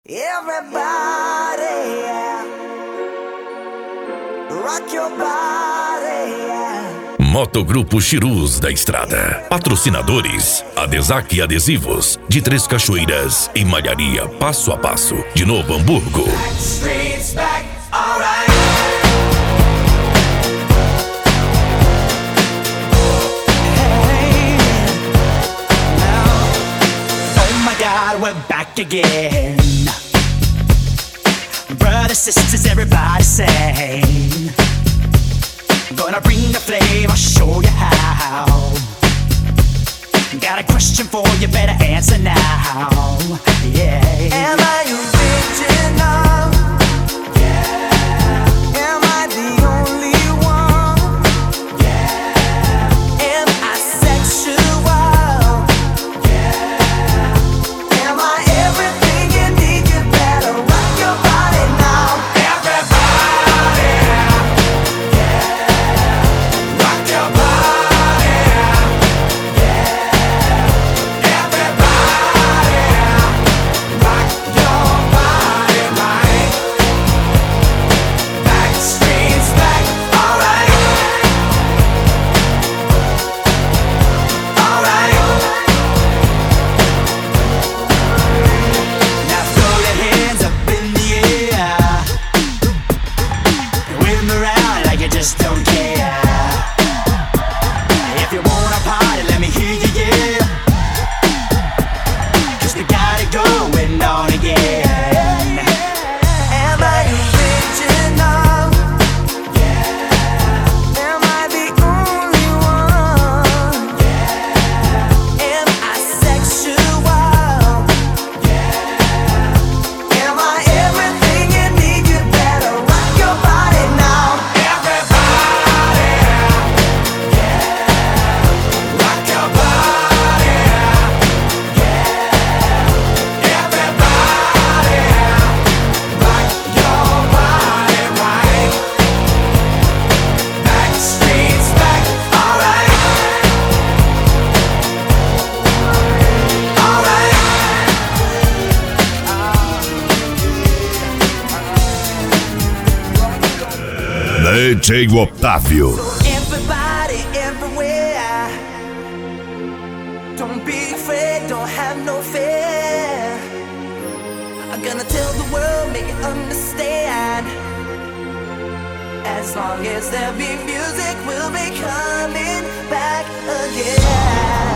Everybody, yeah. Rock your body, yeah. Motogrupo Chirus da Estrada. Patrocinadores: Adesac Adesivos, de Três Cachoeiras e Malharia Passo a Passo, de Novo Hamburgo. Streets back, alright. We're back again. Brothers, sisters, everybody sing. Gonna bring the flame, I'll show you how. Got a question for you, better answer now. Yeah. Am I original? Yeah. Am I the only one? Yeah. Am I sexual? Just don't care. If you wanna party, let me hear you, yeah. 'Cause we got it going on again. Am I original? Yeah. Am I the only one? Yeah. Am I sexual? Yeah. Am I everything you need? You better rock your body now. DJ Otávio. Everybody, everywhere. Don't be afraid, don't have no fear. I'm gonna tell the world, make it understand. As long as there be music, we'll be coming back again.